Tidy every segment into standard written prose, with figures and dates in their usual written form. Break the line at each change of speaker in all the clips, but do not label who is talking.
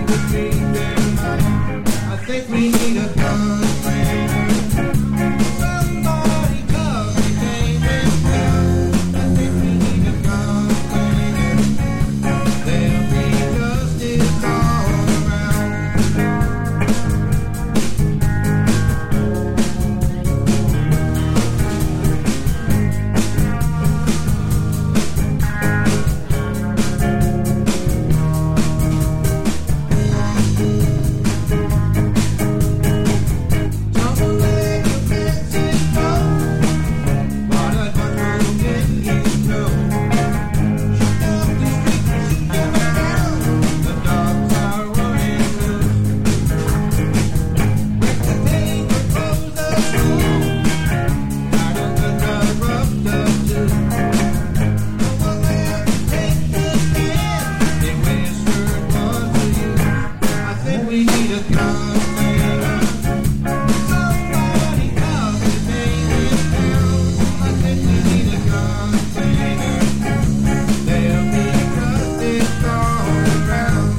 I think we need a gun slinger. Somebody come and came in town. I think we need a gun slinger. There'll be justice all we need a gun slinger. Somebody come and take it down. I think we need a gun slinger. There'll be justice all around.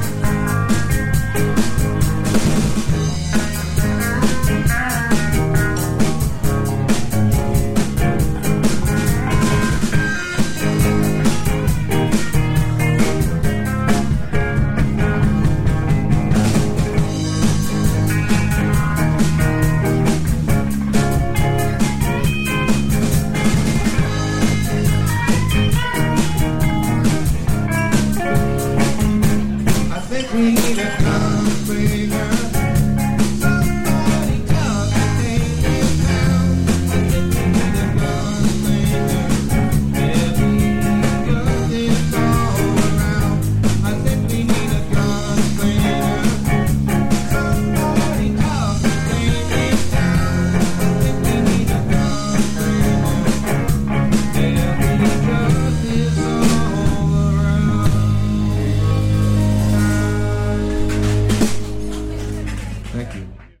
We need a gun slinger. Somebody come and take it down. I think we need a gun slinger. There'll be justice all around. I think we need a gun slinger. Somebody come and take it down. I think we need a gun slinger. There'll be justice all around. Thank you.